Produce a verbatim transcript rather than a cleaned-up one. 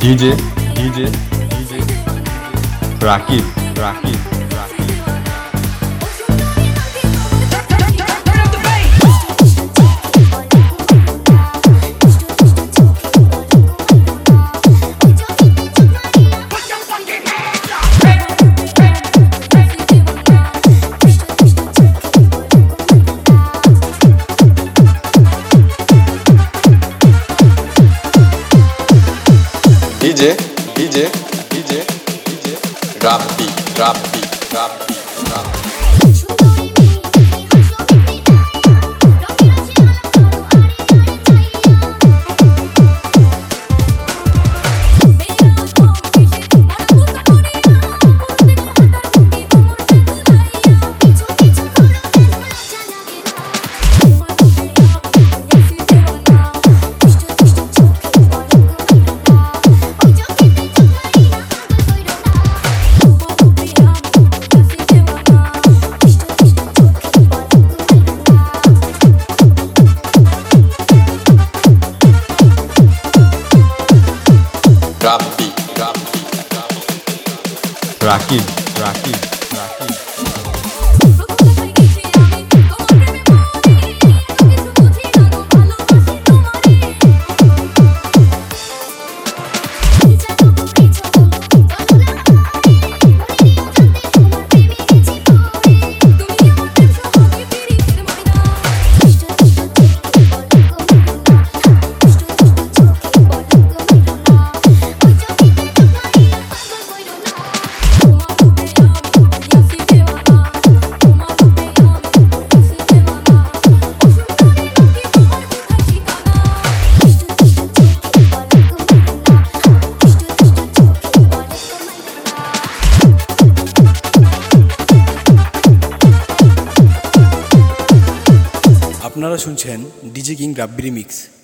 DJ DJ DJ Rakib Rakib Rakib DJ DJ DJ DJ Rabbi Rabbi Rabbi Rabbi Rabbi Rabbi Rakib Rakib Rakib আপনারা শুনছেন DJ king রাব্বি remix.